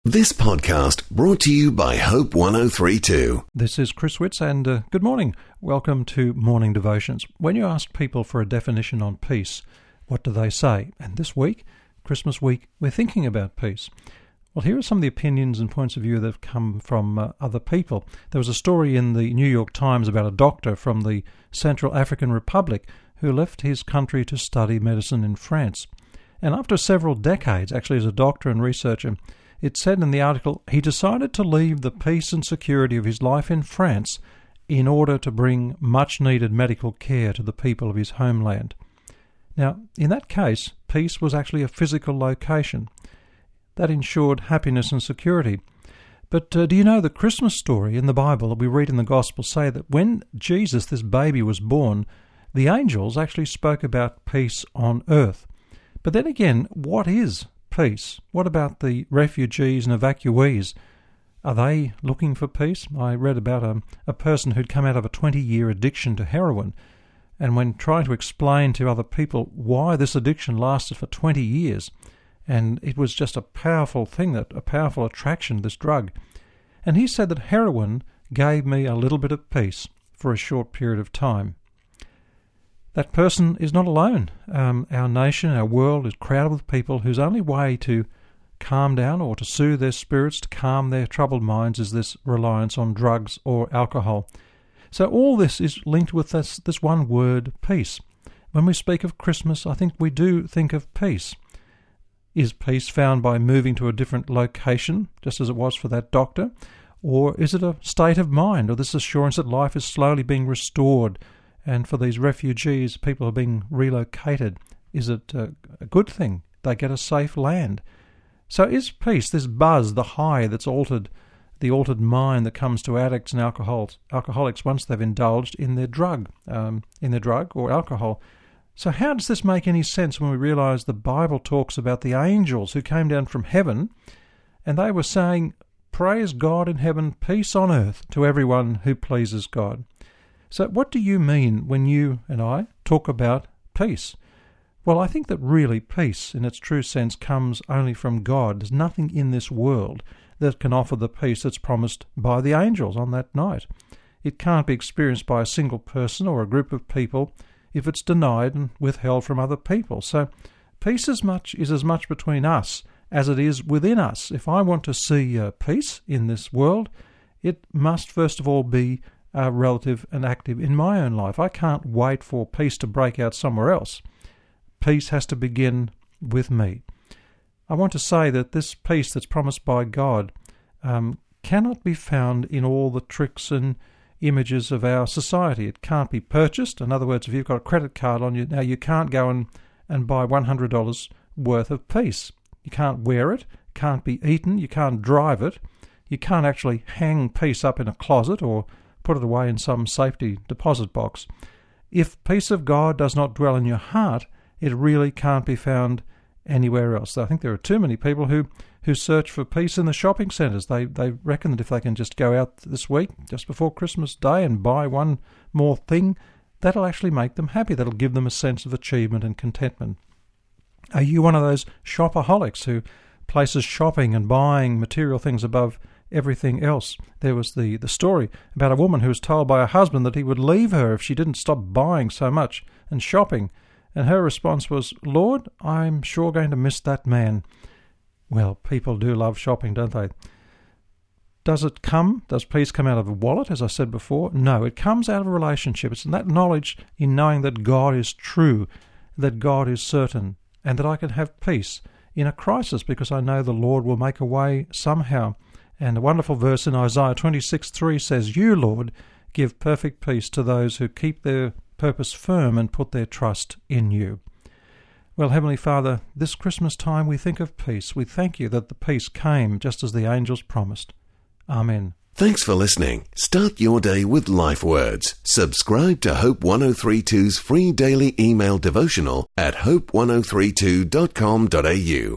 This podcast brought to you by Hope 103.2. This is Chris Witts, and good morning. Welcome to Morning Devotions. When you ask people for a definition on peace, what do they say? And this week, Christmas week, we're thinking about peace. Well, here are some of the opinions and points of view that have come from other people. There was a story in the New York Times about a doctor from the Central African Republic who left his country to study medicine in France. And after several decades, actually as a doctor and researcher, it said in the article, he decided to leave the peace and security of his life in France in order to bring much-needed medical care to the people of his homeland. Now, in that case, peace was actually a physical location. That ensured happiness and security. But do you know the Christmas story in the Bible that we read in the Gospel say that when Jesus, this baby, was born, the angels actually spoke about peace on earth. But then again, what is peace? What about the refugees and evacuees? Are they looking for peace? I read about a person who'd come out of a 20-year addiction to heroin, and when trying to explain to other people why this addiction lasted for 20 years, and it was just a powerful thing, a powerful attraction, this drug. And he said that heroin gave me a little bit of peace for a short period of time. That person is not alone. Our nation, our world is crowded with people whose only way to calm down or to soothe their spirits, to calm their troubled minds, is this reliance on drugs or alcohol. So all this is linked with this one word, peace. When we speak of Christmas, I think we do think of peace. Is peace found by moving to a different location, just as it was for that doctor? Or is it a state of mind, or this assurance that life is slowly being restored? And for these refugees, people are being relocated. Is it a good thing? They get a safe land. So is peace, this buzz, the high that's altered, the altered mind that comes to addicts and alcoholics once they've indulged in their drug or alcohol? So how does this make any sense when we realise the Bible talks about the angels who came down from heaven, and they were saying, "Praise God in heaven, peace on earth to everyone who pleases God." So what do you mean when you and I talk about peace? Well, I think that really peace, in its true sense, comes only from God. There's nothing in this world that can offer the peace that's promised by the angels on that night. It can't be experienced by a single person or a group of people if it's denied and withheld from other people. So peace is as much between us as it is within us. If I want to see peace in this world, it must first of all be relative and active in my own life. I can't wait for peace to break out somewhere else. Peace has to begin with me. I want to say that this peace that's promised by God cannot be found in all the tricks and images of our society. It can't be purchased. In other words, if you've got a credit card on you, now you can't go and buy $100 worth of peace. You can't wear it, can't be eaten, you can't drive it, you can't actually hang peace up in a closet or put it away in some safety deposit box. If peace of God does not dwell in your heart, it really can't be found anywhere else. I think there are too many people who search for peace in the shopping centres. They reckon that if they can just go out this week, just before Christmas Day, and buy one more thing, that'll actually make them happy. That'll give them a sense of achievement and contentment. Are you one of those shopaholics who places shopping and buying material things above everything else? There was the story about a woman who was told by her husband that he would leave her if she didn't stop buying so much and shopping. And her response was, "Lord, I'm sure going to miss that man." Well, people do love shopping, don't they? Does peace come out of a wallet, as I said before? No, it comes out of a relationship. It's in that knowledge, in knowing that God is true, that God is certain, and that I can have peace in a crisis because I know the Lord will make a way somehow. And a wonderful verse in Isaiah 26:3 says, "You, Lord, give perfect peace to those who keep their purpose firm and put their trust in you." Well, Heavenly Father, this Christmas time we think of peace. We thank you that the peace came just as the angels promised. Amen. Thanks for listening. Start your day with Life Words. Subscribe to Hope 103.2's free daily email devotional at hope1032.com.au.